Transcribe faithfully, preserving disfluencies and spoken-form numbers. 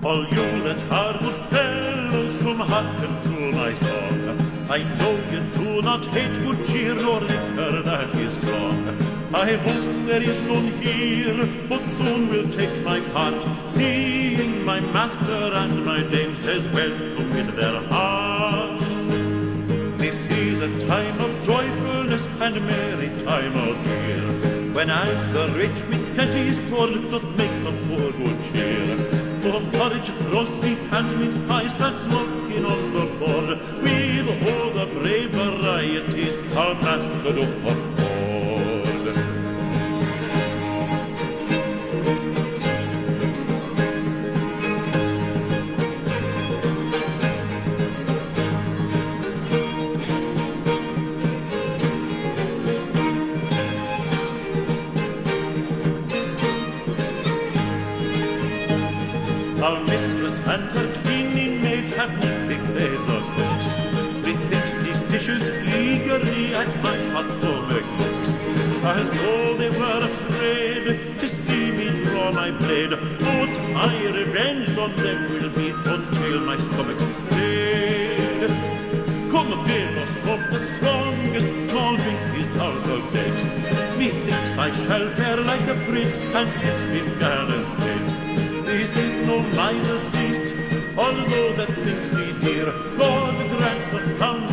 All you that are good fellows, come hearken to my song. I know you do not hate good cheer nor liquor that is strong. I hope there is none here, but soon will take my part, seeing my master and my dame says welcome with their heart. This is a time of joyfulness and merry time of year, when as the rich with plenty stored doth make the poor good cheer. For porridge, roast beef, and mince pie stand smoking on the board, with all the brave varieties our master doth afford. Our mistress and her cleaning maids have neatly played the cooks. We fix these dishes eagerly at my hot stomach looks, as though they were afraid to see me draw my blade. But my revenge on them will be until my stomach's stayed. Come fill us up the strongest, small drink is out of date. Methinks I shall fare like a prince and sit in gallant state. This is no miser's feast, although that things be dear. God grant the fountain